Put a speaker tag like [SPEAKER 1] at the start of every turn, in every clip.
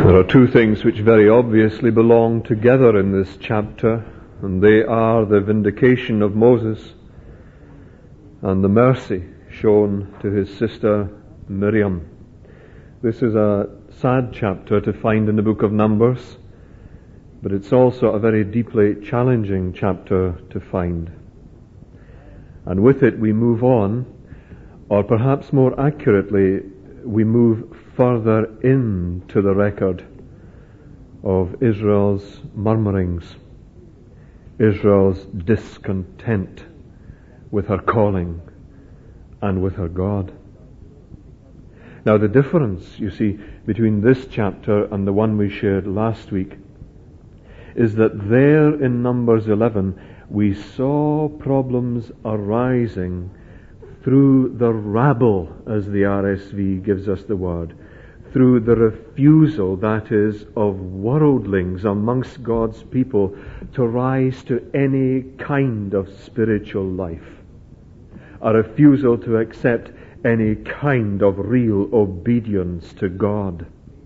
[SPEAKER 1] There are two things which very obviously belong together in this chapter, and they are the vindication of Moses and the mercy shown to his sister Miriam. This is a sad chapter to find in the book of Numbers, but it's also a very deeply challenging chapter to find. And with it we move on, or perhaps more accurately, we move further into the record of Israel's murmurings, Israel's discontent with her calling and with her God. Now the difference, you see, between this chapter and the one we shared last week is that there in Numbers 11 we saw problems arising through the rabble, as the RSV gives us the word, through the refusal, that is, of worldlings amongst God's people to rise to any kind of spiritual life, a refusal to accept any kind of real obedience to God.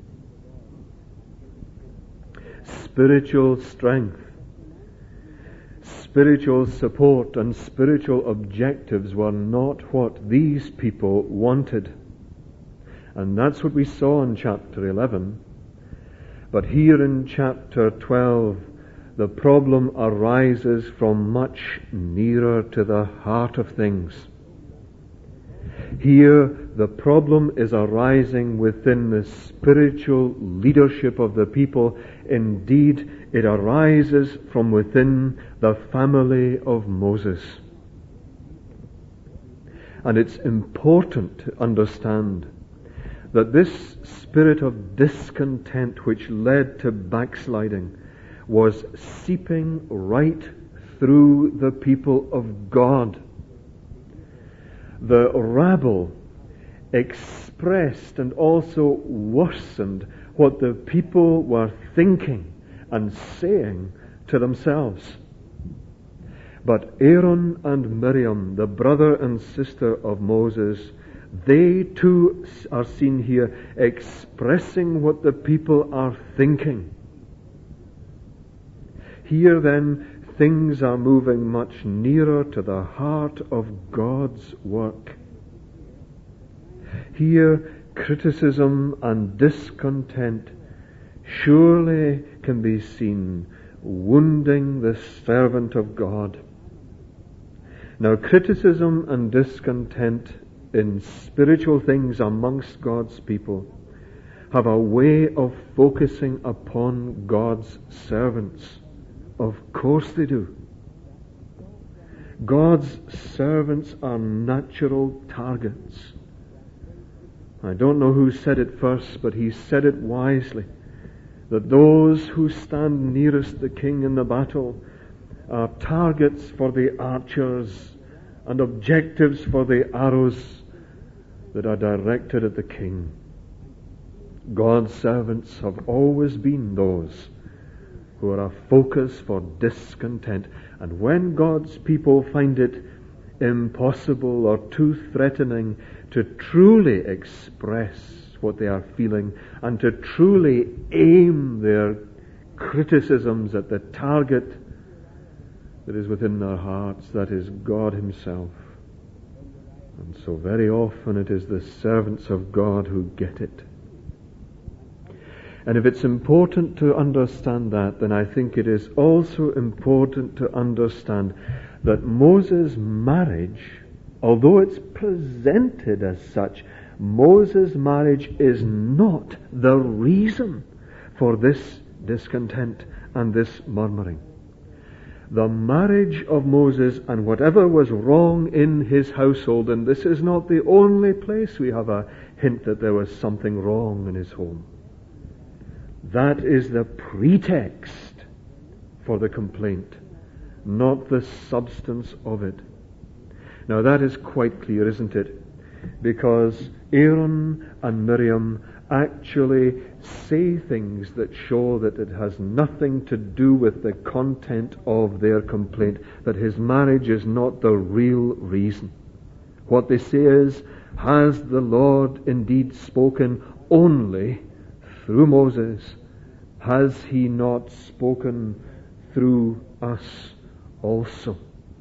[SPEAKER 1] Spiritual strength, spiritual support and spiritual objectives were not what these people wanted. And that's what we saw in chapter 11. But here in chapter 12, the problem arises from much nearer to the heart of things. Here, the problem is arising within the spiritual leadership of the people. Indeed, it arises from within the family of Moses. And it's important to understand that this spirit of discontent which led to backsliding was seeping right through the people of God. The rabble expressed and also worsened what the people were thinking and saying to themselves. But Aaron and Miriam, the brother and sister of Moses, they too are seen here expressing what the people are thinking. Here then, things are moving much nearer to the heart of God's work. Here, criticism and discontent surely can be seen wounding the servant of God. Now, criticism and discontent in spiritual things amongst God's people have a way of focusing upon God's servants. Of course they do. God's servants are natural targets. I don't know who said it first, but he said it wisely, that those who stand nearest the king in the battle are targets for the archers and objectives for the arrows that are directed at the king. God's servants have always been those who are a focus for discontent. And when God's people find it impossible or too threatening to truly express what they are feeling and to truly aim their criticisms at the target that is within their hearts, that is God Himself. And so very often it is the servants of God who get it. And if it's important to understand that, then I think it is also important to understand that Moses' marriage, although it's presented as such, Moses' marriage is not the reason for this discontent and this murmuring. The marriage of Moses and whatever was wrong in his household, and this is not the only place we have a hint that there was something wrong in his home. That is the pretext for the complaint, not the substance of it. Now that is quite clear, isn't it? Because Aaron and Miriam actually say things that show that it has nothing to do with the content of their complaint, that his marriage is not the real reason. What they say is, has the Lord indeed spoken only through Moses, has he not spoken through us also?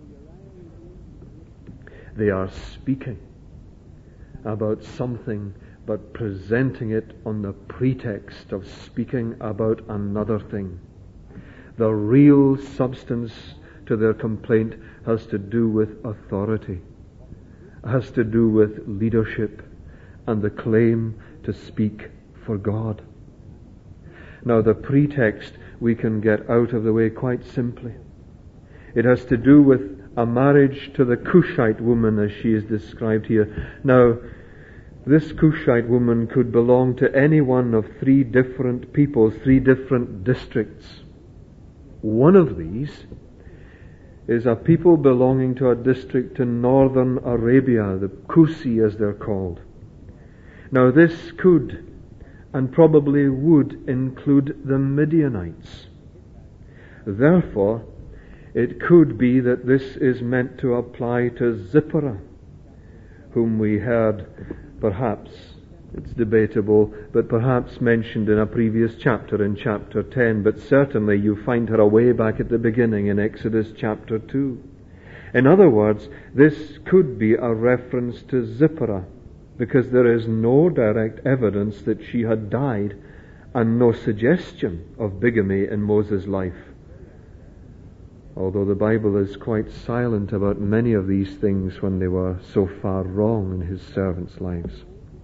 [SPEAKER 1] They are speaking about something, but presenting it on the pretext of speaking about another thing. The real substance to their complaint has to do with authority, has to do with leadership, and the claim to speak for God. Now, the pretext we can get out of the way quite simply. It has to do with a marriage to the Cushite woman as she is described here. Now, this Cushite woman could belong to any one of three different peoples, three different districts. One of these is a people belonging to a district in northern Arabia, the Kusi as they're called. Now, this could and probably would include the Midianites. Therefore, it could be that this is meant to apply to Zipporah, whom we heard perhaps, it's debatable, but perhaps mentioned in a previous chapter, in chapter 10, but certainly you find her away back at the beginning in Exodus chapter 2. In other words, this could be a reference to Zipporah, because there is no direct evidence that she had died and no suggestion of bigamy in Moses' life. Although the Bible is quite silent about many of these things when they were so far wrong in his servants' lives.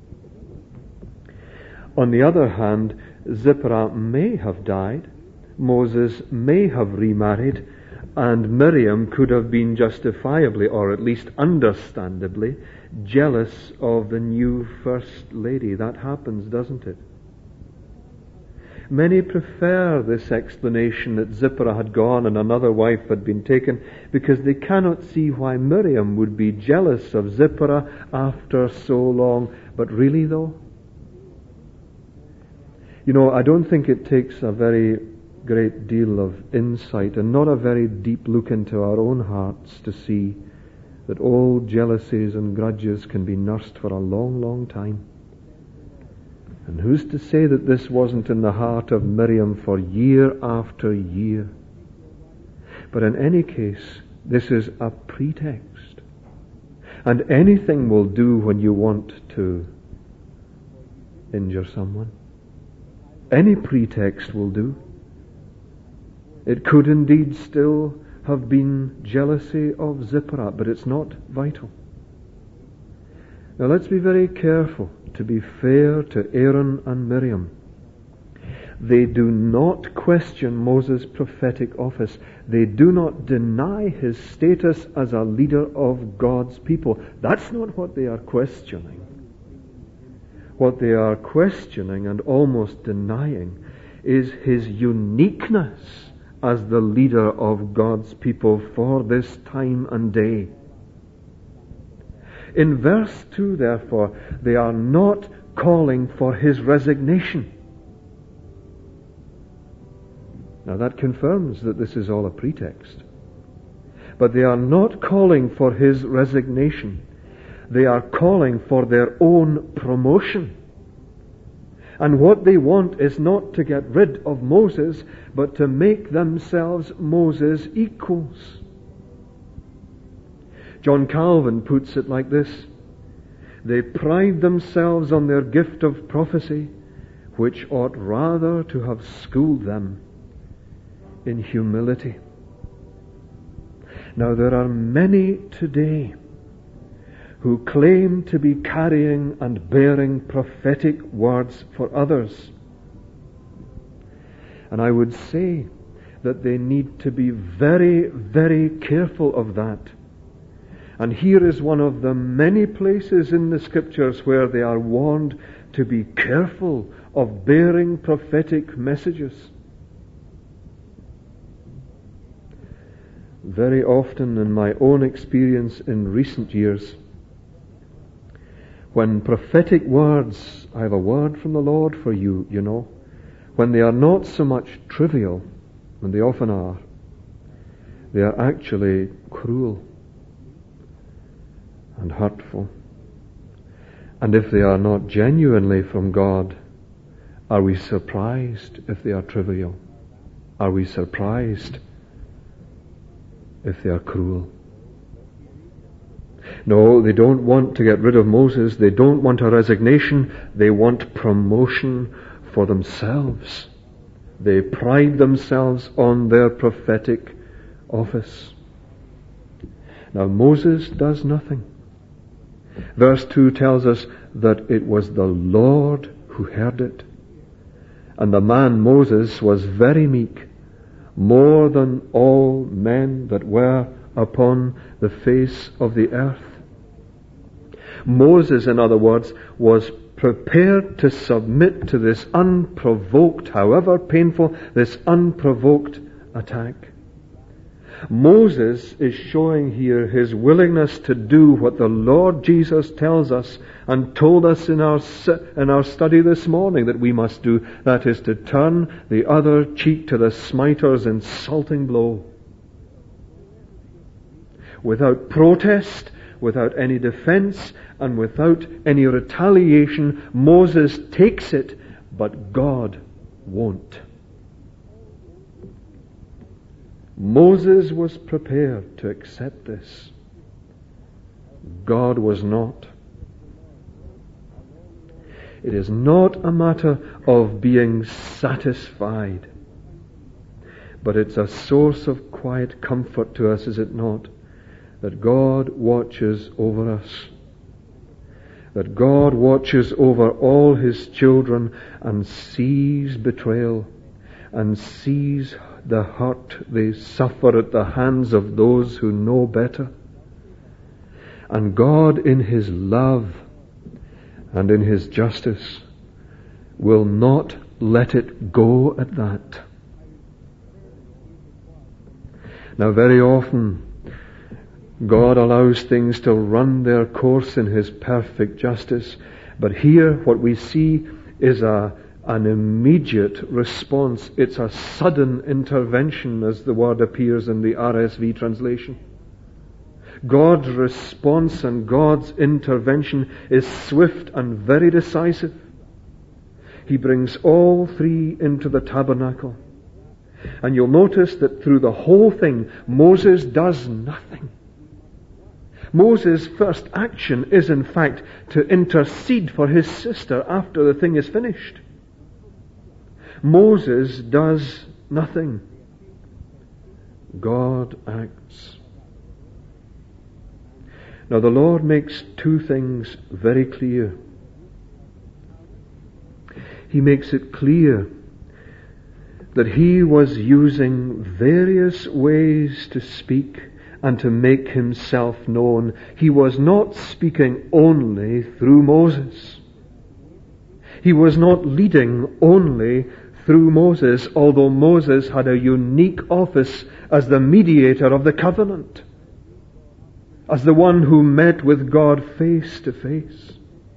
[SPEAKER 1] On the other hand, Zipporah may have died, Moses may have remarried, and Miriam could have been justifiably, or at least understandably, jealous of the new first lady. That happens, doesn't it? Many prefer this explanation that Zipporah had gone and another wife had been taken, because they cannot see why Miriam would be jealous of Zipporah after so long. But really though, I don't think it takes a very great deal of insight and not a very deep look into our own hearts to see that old jealousies and grudges can be nursed for a long, long time. And who's to say that this wasn't in the heart of Miriam for year after year? But in any case, this is a pretext. And anything will do when you want to injure someone. Any pretext will do. It could indeed still have been jealousy of Zipporah, but it's not vital. Now let's be very careful to be fair to Aaron and Miriam. They do not question Moses' prophetic office. They do not deny his status as a leader of God's people. That's not what they are questioning. What they are questioning and almost denying is his uniqueness as the leader of God's people for this time and day. In verse 2, therefore, they are not calling for his resignation. Now that confirms that this is all a pretext. But they are not calling for his resignation. They are calling for their own promotion. And what they want is not to get rid of Moses, but to make themselves Moses' equals. John Calvin puts it like this: they pride themselves on their gift of prophecy, which ought rather to have schooled them in humility. Now there are many today who claim to be carrying and bearing prophetic words for others. And I would say that they need to be very, very careful of that. And here is one of the many places in the Scriptures where they are warned to be careful of bearing prophetic messages. Very often in my own experience in recent years, when prophetic words, I have a word from the Lord for you, when they are not so much trivial, and they often are, they are actually cruel and hurtful. And if they are not genuinely from God, Are we surprised if they are trivial? Are we surprised if they are cruel? No, they don't want to get rid of Moses. They don't want a resignation. They want promotion for themselves. They pride themselves on their prophetic office. Now Moses does nothing. Verse 2 tells us that it was the Lord who heard it. And the man Moses was very meek, more than all men that were upon the face of the earth. Moses, in other words, was prepared to submit to this unprovoked, however painful, this unprovoked attack. Moses is showing here his willingness to do what the Lord Jesus tells us and told us in our study this morning that we must do. That is to turn the other cheek to the smiter's insulting blow. Without protest, without any defense, and without any retaliation, Moses takes it, but God won't. Moses was prepared to accept this. God was not. It is not a matter of being satisfied, but it's a source of quiet comfort to us, is it not? That God watches over us. That God watches over all His children and sees betrayal and sees the hurt they suffer at the hands of those who know better. And God, in His love and in His justice, will not let it go at that. Now, very often, God allows things to run their course in His perfect justice. But here what we see is an immediate response. It's a sudden intervention, as the word appears in the RSV translation. God's response and God's intervention is swift and very decisive. He brings all three into the tabernacle. And you'll notice that through the whole thing, Moses does nothing. Moses' first action is in fact to intercede for his sister after the thing is finished. Moses does nothing. God acts. Now the Lord makes two things very clear. He makes it clear that He was using various ways to speak and to make Himself known. He was not speaking only through Moses. He was not leading only through Moses, although Moses had a unique office as the mediator of the covenant, as the one who met with God face to face.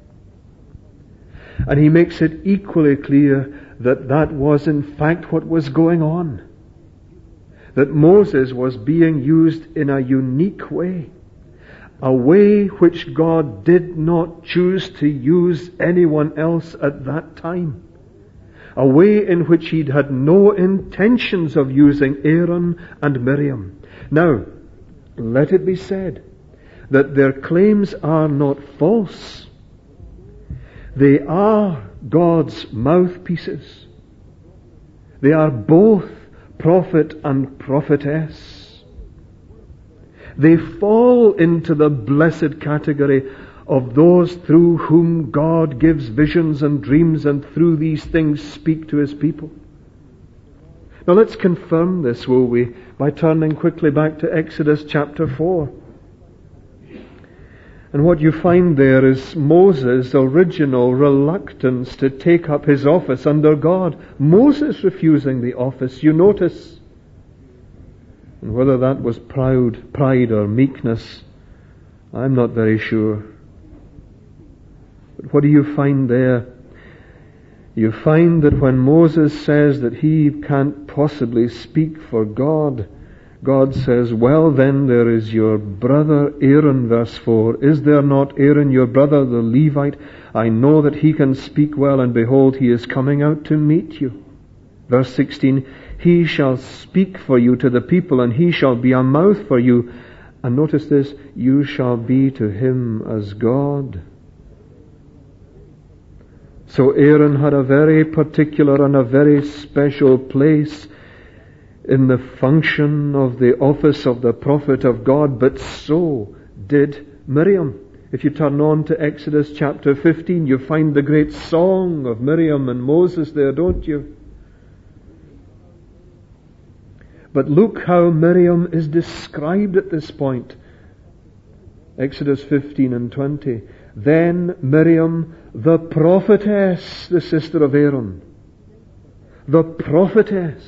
[SPEAKER 1] And He makes it equally clear that that was in fact what was going on. That Moses was being used in a unique way. A way which God did not choose to use anyone else at that time. A way in which He'd had no intentions of using Aaron and Miriam. Now, let it be said that their claims are not false. They are God's mouthpieces. They are both prophet and prophetess. They fall into the blessed category of those through whom God gives visions and dreams and through these things speak to His people. Now let's confirm this, will we, by turning quickly back to Exodus chapter 4. And what you find there is Moses' original reluctance to take up his office under God. Moses refusing the office, you notice. And whether that was pride or meekness, I'm not very sure. But what do you find there? You find that when Moses says that he can't possibly speak for God, God says, well then, there is your brother Aaron, verse 4. Is there not Aaron your brother, the Levite? I know that he can speak well, and behold, he is coming out to meet you. Verse 16, he shall speak for you to the people, and he shall be a mouth for you. And notice this, you shall be to him as God. So Aaron had a very particular and a very special place in the function of the office of the prophet of God, but so did Miriam. If you turn on to Exodus chapter 15, you find the great song of Miriam and Moses there, don't you? But look how Miriam is described at this point. Exodus 15 and 20. Then Miriam, the prophetess, the sister of Aaron. The prophetess.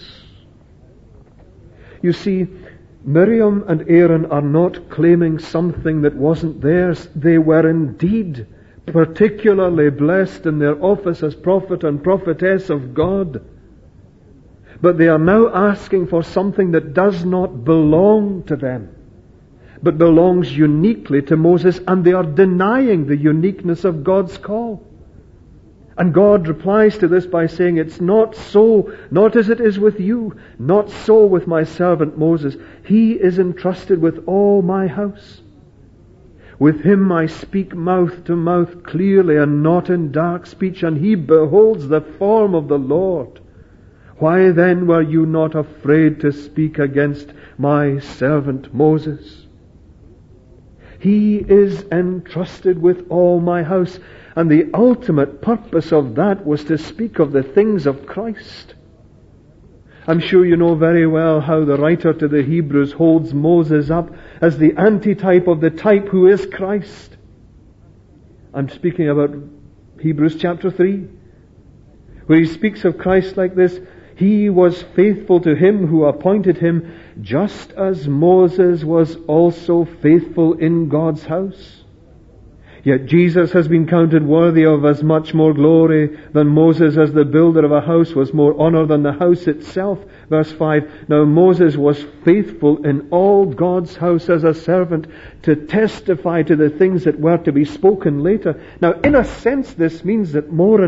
[SPEAKER 1] You see, Miriam and Aaron are not claiming something that wasn't theirs. They were indeed particularly blessed in their office as prophet and prophetess of God. But they are now asking for something that does not belong to them, but belongs uniquely to Moses, and they are denying the uniqueness of God's call. And God replies to this by saying, it's not so, not as it is with you, not so with my servant Moses. He is entrusted with all my house. With him I speak mouth to mouth clearly and not in dark speech, and he beholds the form of the Lord. Why then were you not afraid to speak against my servant Moses? He is entrusted with all my house. And the ultimate purpose of that was to speak of the things of Christ. I'm sure you know very well how the writer to the Hebrews holds Moses up as the antitype of the type who is Christ. I'm speaking about Hebrews chapter 3, where he speaks of Christ like this. He was faithful to him who appointed him, just as Moses was also faithful in God's house. Yet Jesus has been counted worthy of as much more glory than Moses, as the builder of a house was more honor than the house itself. Verse 5, now Moses was faithful in all God's house as a servant to testify to the things that were to be spoken later. Now, in a sense, this means that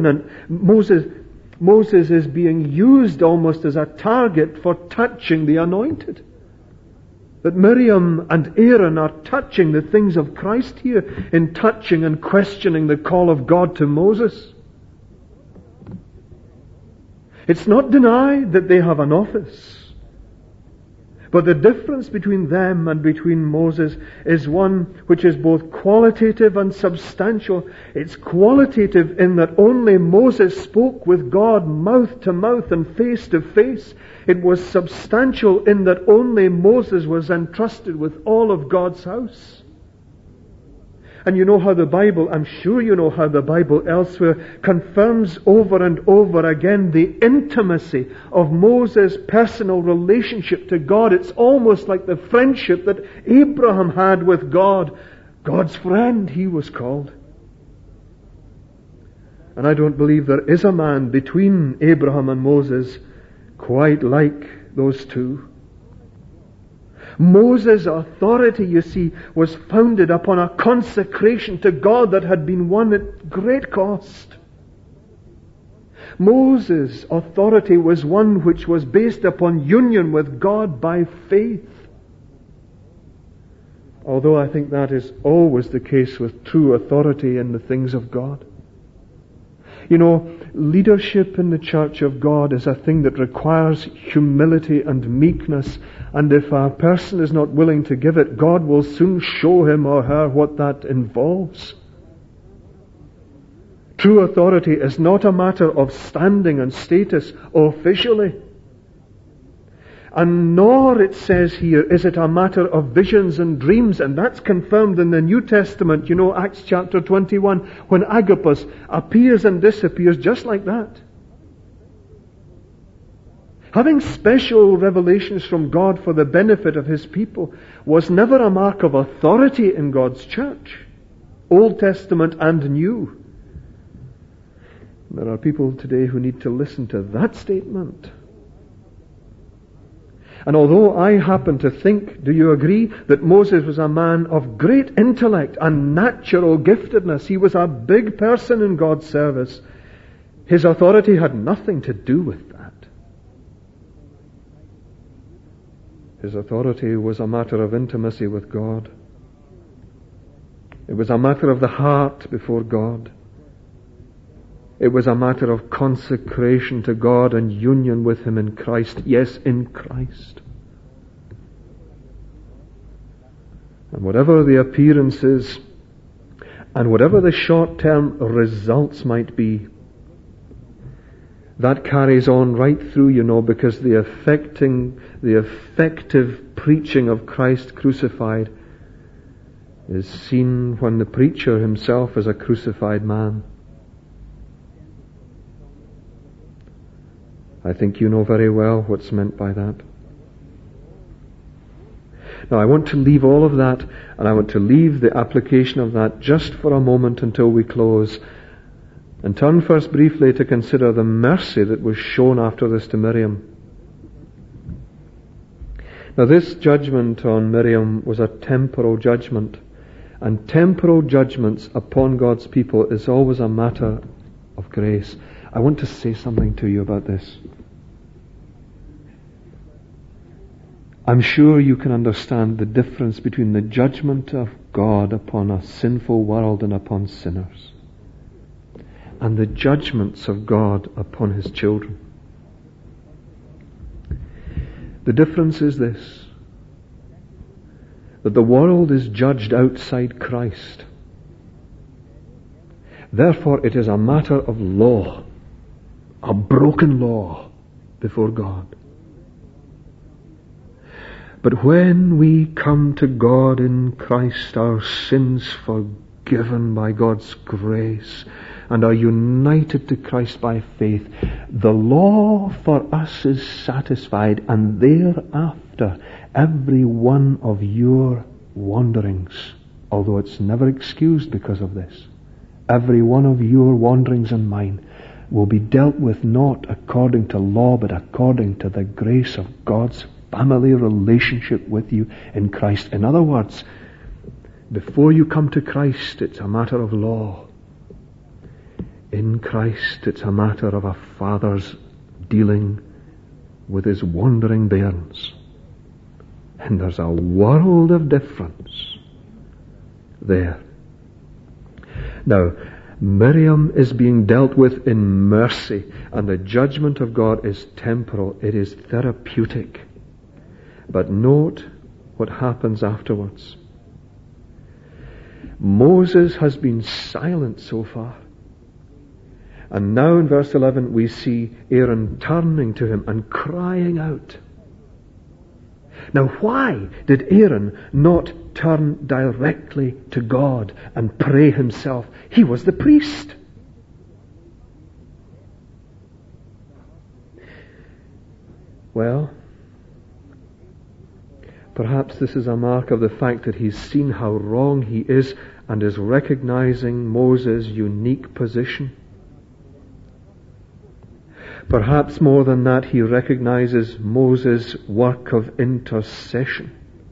[SPEAKER 1] Moses is being used almost as a target for touching the anointed. That Miriam and Aaron are touching the things of Christ here in touching and questioning the call of God to Moses. It's not denied that they have an office. But the difference between them and between Moses is one which is both qualitative and substantial. It's qualitative in that only Moses spoke with God mouth to mouth and face to face. It was substantial in that only Moses was entrusted with all of God's house. And you know how the Bible, I'm sure you know how the Bible elsewhere confirms over and over again the intimacy of Moses' personal relationship to God. It's almost like the friendship that Abraham had with God. God's friend, he was called. And I don't believe there is a man between Abraham and Moses quite like those two. Moses' authority, you see, was founded upon a consecration to God that had been won at great cost. Moses' authority was one which was based upon union with God by faith. Although I think that is always the case with true authority in the things of God. You know, leadership in the church of God is a thing that requires humility and meekness. And if a person is not willing to give it, God will soon show him or her what that involves. True authority is not a matter of standing and status officially. And nor, it says here, is it a matter of visions and dreams. And that's confirmed in the New Testament. You know, Acts chapter 21, when Agabus appears and disappears just like that. Having special revelations from God for the benefit of His people was never a mark of authority in God's church, Old Testament and New. There are people today who need to listen to that statement. And although I happen to think, do you agree, that Moses was a man of great intellect and natural giftedness, he was a big person in God's service, his authority had nothing to do with that. His authority was a matter of intimacy with God. It was a matter of the heart before God. It was a matter of consecration to God and union with Him in Christ. Yes, in Christ. And whatever the appearances and whatever the short-term results might be, that carries on right through, because the effective preaching of Christ crucified is seen when the preacher himself is a crucified man. I think you know very well what's meant by that. Now, I want to leave all of that, and I want to leave the application of that just for a moment until we close, and turn first briefly to consider the mercy that was shown after this to Miriam. Now, this judgment on Miriam was a temporal judgment, and temporal judgments upon God's people is always a matter of grace. I want to say something to you about this. I'm sure you can understand the difference between the judgment of God upon a sinful world and upon sinners, and the judgments of God upon His children. The difference is this, that the world is judged outside Christ. Therefore, it is a matter of law, a broken law before God. But when we come to God in Christ, our sins forgiven by God's grace, and are united to Christ by faith, the law for us is satisfied, and thereafter every one of your wanderings, although it's never excused because of this, every one of your wanderings and mine will be dealt with not according to law, but according to the grace of God's family relationship with you in Christ. In other words, before you come to Christ, it's a matter of law. In Christ, it's a matter of a father's dealing with his wandering bairns. And there's a world of difference there. Now, Miriam is being dealt with in mercy, and the judgment of God is temporal. It is therapeutic. But note what happens afterwards. Moses has been silent so far. And now in verse 11 we see Aaron turning to him and crying out. Now why did Aaron not turn directly to God and pray himself? He was the priest. Well, perhaps this is a mark of the fact that he's seen how wrong he is and is recognizing Moses' unique position. Perhaps more than that, he recognizes Moses' work of intercession.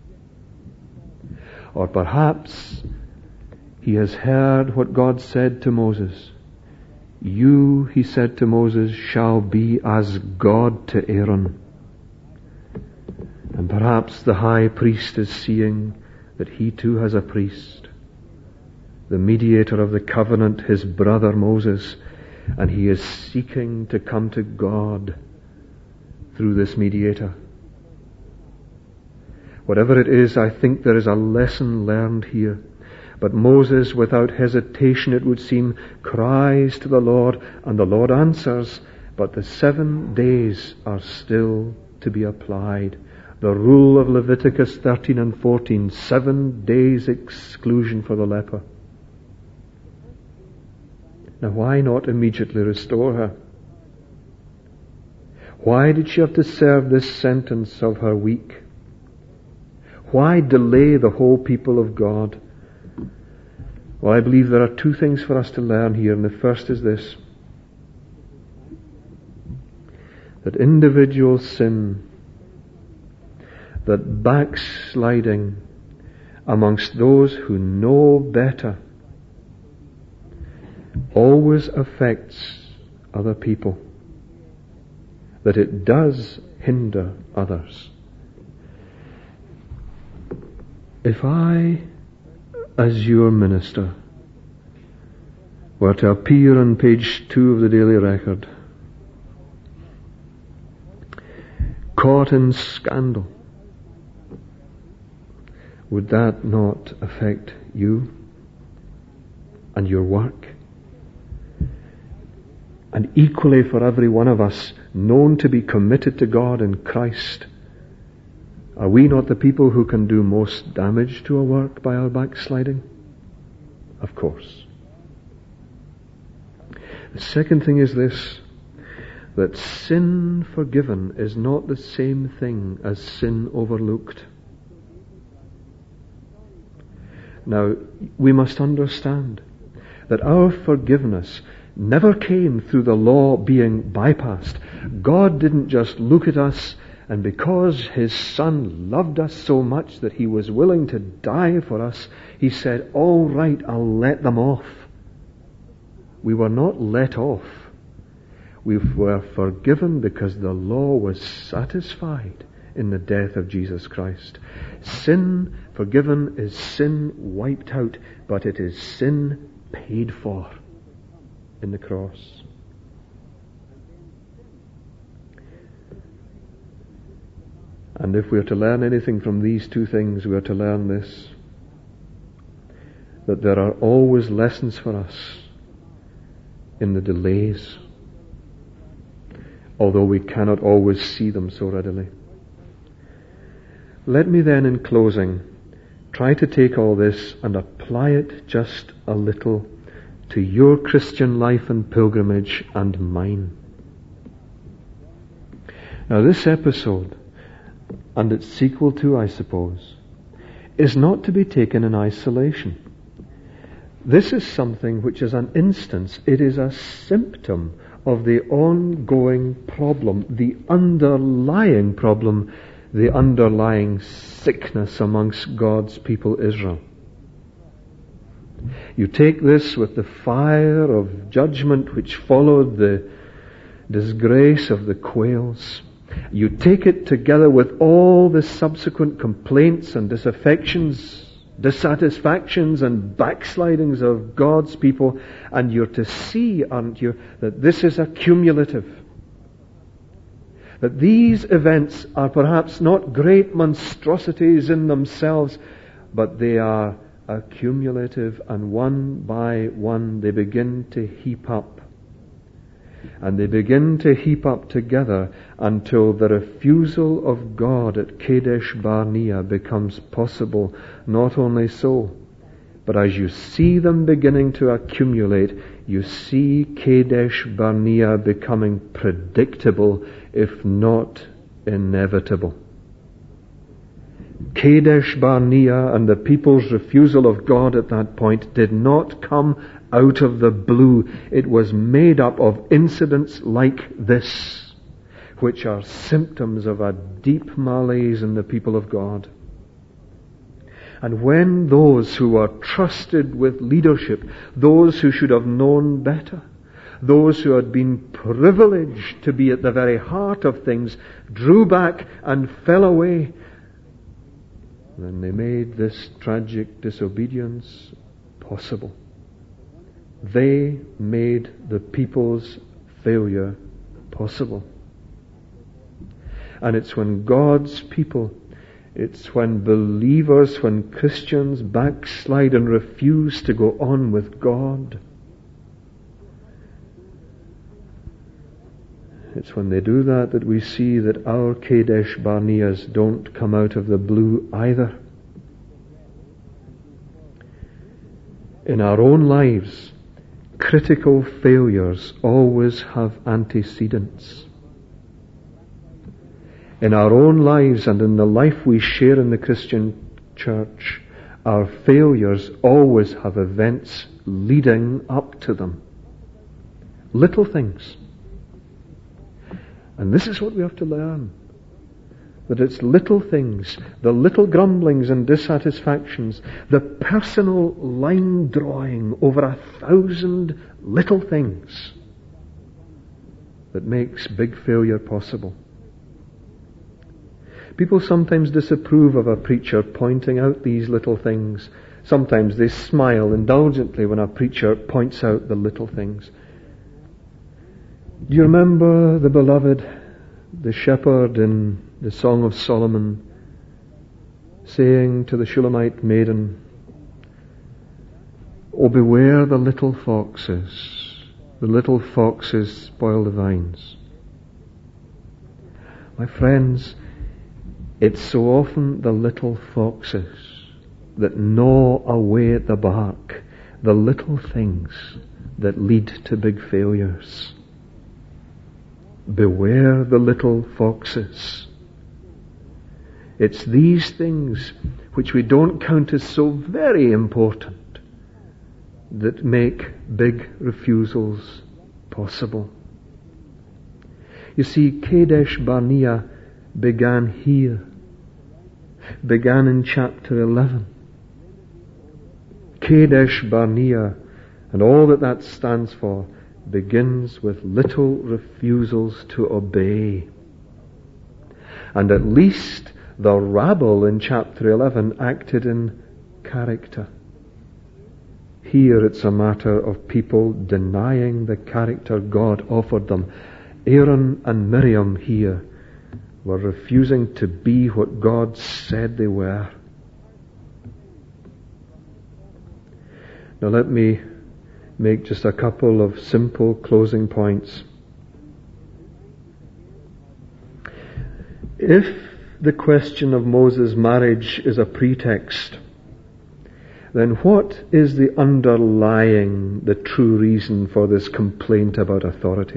[SPEAKER 1] Or perhaps he has heard what God said to Moses. You, he said to Moses, shall be as God to Aaron. And perhaps the high priest is seeing that he too has a priest, the mediator of the covenant, his brother Moses, and he is seeking to come to God through this mediator. Whatever it is, I think there is a lesson learned here. But Moses, without hesitation, it would seem, cries to the Lord, and the Lord answers, but the 7 days are still to be applied. The rule of Leviticus 13 and 14, 7 days exclusion for the leper. Now why not immediately restore her? Why did she have to serve this sentence of her week? Why delay the whole people of God? Well, I believe there are 2 things for us to learn here, and the first is this: that individual sin that backsliding amongst those who know better always affects other people, that it does hinder others. If I, as your minister, were to appear on page 2 of the Daily Record, caught in scandal, would that not affect you and your work? And equally for every one of us known to be committed to God in Christ, are we not the people who can do most damage to our work by our backsliding? Of course. The second thing is this, that sin forgiven is not the same thing as sin overlooked. Now, we must understand that our forgiveness never came through the law being bypassed. God didn't just look at us, and because His Son loved us so much that He was willing to die for us, He said, all right, I'll let them off. We were not let off. We were forgiven because the law was satisfied in the death of Jesus Christ. Sin forgiven is sin wiped out, but it is sin paid for in the cross. And if we are to learn anything from these two things, we are to learn this, that there are always lessons for us in the delays, although we cannot always see them so readily. Let me then, in closing, try to take all this and apply it just a little to your Christian life and pilgrimage and mine. Now, this episode, and its sequel too, I suppose, is not to be taken in isolation. This is something which is an instance, it is a symptom of the ongoing problem, the underlying problem, the underlying sickness amongst God's people Israel. You take this with the fire of judgment which followed the disgrace of the quails. You take it together with all the subsequent complaints and disaffections, dissatisfactions and backslidings of God's people, and you're to see, aren't you, that this is a cumulative. That these events are perhaps not great monstrosities in themselves, but they are accumulative, and one by one they begin to heap up. And they begin to heap up together until the refusal of God at Kadesh Barnea becomes possible. Not only so, but as you see them beginning to accumulate, you see Kadesh Barnea becoming predictable, if not inevitable. Kadesh Barnea and the people's refusal of God at that point did not come out of the blue. It was made up of incidents like this, which are symptoms of a deep malaise in the people of God. And when those who are trusted with leadership, those who should have known better, those who had been privileged to be at the very heart of things, drew back and fell away, then they made this tragic disobedience possible. They made the people's failure possible. And it's when God's people, it's when believers, when Christians backslide and refuse to go on with God, it's when they do that that we see that our Kadesh Barneas don't come out of the blue either. In our own lives, critical failures always have antecedents. In our own lives and in the life we share in the Christian church, our failures always have events leading up to them. Little things. And this is what we have to learn. that it's little things, the little grumblings and dissatisfactions, the personal line drawing over 1,000 little things that makes big failure possible. People sometimes disapprove of a preacher pointing out these little things. Sometimes they smile indulgently when a preacher points out the little things. Do you remember the beloved, the shepherd in the Song of Solomon, saying to the Shulamite maiden, "Oh, beware the little foxes. The little foxes spoil the vines." My friends, it's so often the little foxes that gnaw away at the bark, the little things that lead to big failures. Beware the little foxes. It's these things which we don't count as so very important that make big refusals possible. You see, Kadesh Barnea began here, began in chapter 11. Kadesh Barnea and all that stands for begins with little refusals to obey. And at least the rabble in chapter 11 acted in character. Here it's a matter of people denying the character God offered them. Aaron and Miriam here were refusing to be what God said they were. Now let me make just a couple of simple closing points. If the question of Moses' marriage is a pretext, then what is the underlying, the true reason for this complaint about authority?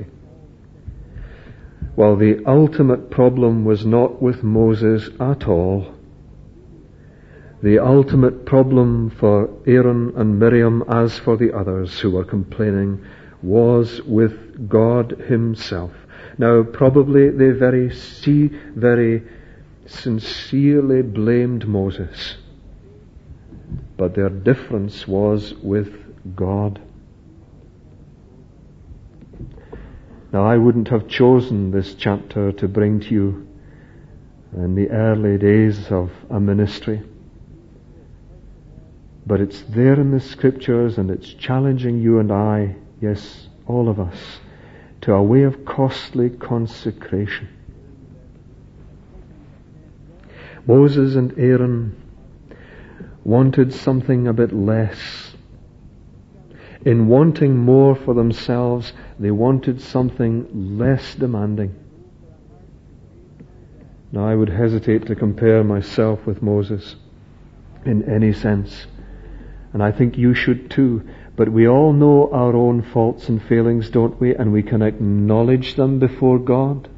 [SPEAKER 1] Well, the ultimate problem was not with Moses at all. The ultimate problem for Aaron and Miriam, as for the others who were complaining, was with God Himself. Now, probably they very sincerely blamed Moses, but their difference was with God. Now, I wouldn't have chosen this chapter to bring to you in the early days of a ministry, but it's there in the Scriptures, and it's challenging you and I, yes, all of us, to a way of costly consecration. Moses and Aaron wanted something a bit less. In wanting more for themselves, they wanted something less demanding. Now, I would hesitate to compare myself with Moses in any sense. And I think you should too. But we all know our own faults and failings, don't we? And we can acknowledge them before God.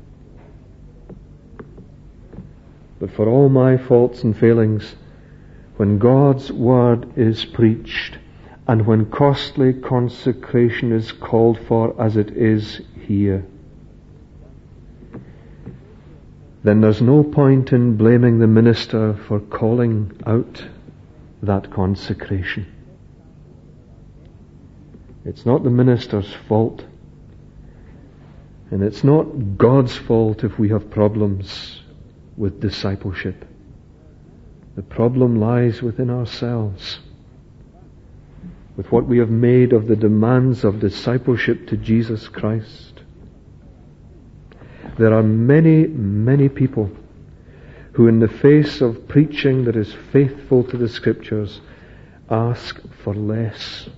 [SPEAKER 1] But for all my faults and failings, when God's Word is preached, and when costly consecration is called for, as it is here, then there's no point in blaming the minister for calling out that consecration. It's not the minister's fault, and it's not God's fault if we have problems with discipleship. The problem lies within ourselves, with what we have made of the demands of discipleship to Jesus Christ. There are many, many people who, in the face of preaching that is faithful to the Scriptures, ask for less.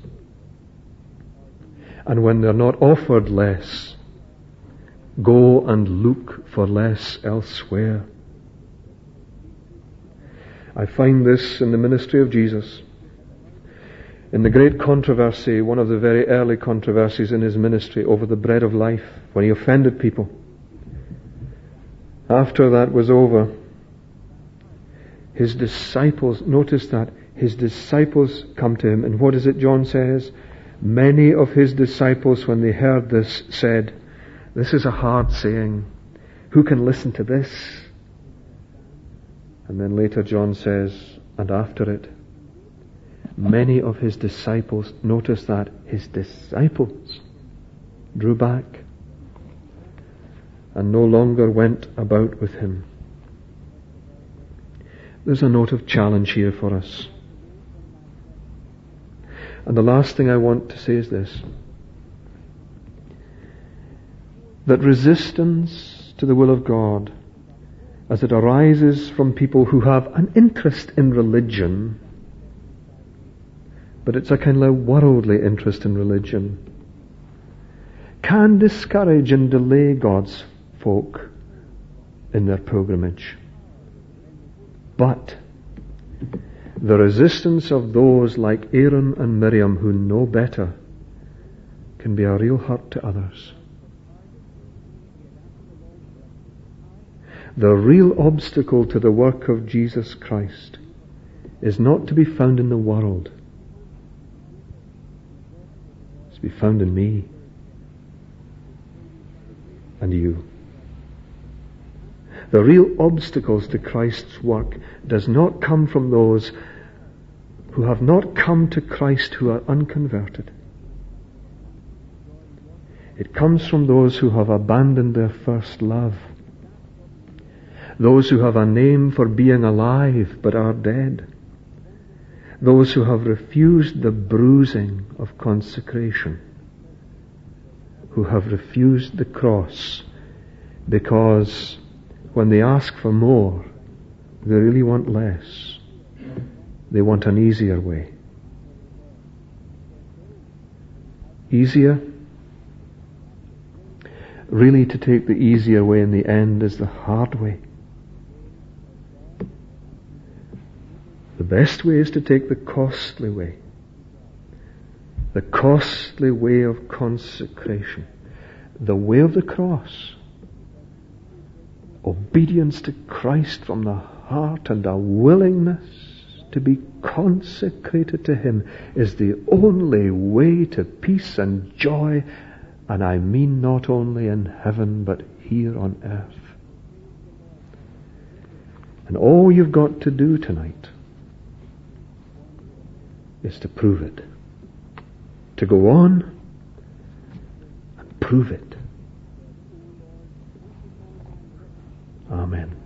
[SPEAKER 1] And when they're not offered less, go and look for less elsewhere. I find this in the ministry of Jesus. In the great controversy, one of the very early controversies in His ministry over the bread of life, when He offended people. After that was over, His disciples, notice that, His disciples come to Him, and what is it John says? Many of His disciples, when they heard this, said, "This is a hard saying. Who can listen to this?" And then later John says, and after it, many of his disciples, notice that, his disciples drew back and no longer went about with him. There's a note of challenge here for us. And the last thing I want to say is this, that resistance to the will of God, as it arises from people who have an interest in religion, but it's a kind of worldly interest in religion, can discourage and delay God's folk in their pilgrimage. But the resistance of those like Aaron and Miriam who know better can be a real hurt to others. The real obstacle to the work of Jesus Christ is not to be found in the world. It's to be found in me and you. The real obstacles to Christ's work does not come from those who have not come to Christ, who are unconverted. It comes from those who have abandoned their first love. Those who have a name for being alive but are dead. Those who have refused the bruising of consecration. Who have refused the cross because when they ask for more, they really want less. They want an easier way. Easier? Really, to take the easier way in the end is the hard way. The best way is to take the costly way. The costly way of consecration. The way of the cross. Obedience to Christ from the heart and a willingness to be consecrated to Him is the only way to peace and joy, and I mean not only in heaven but here on earth. And all you've got to do tonight is to prove it. To go on and prove it. Amen.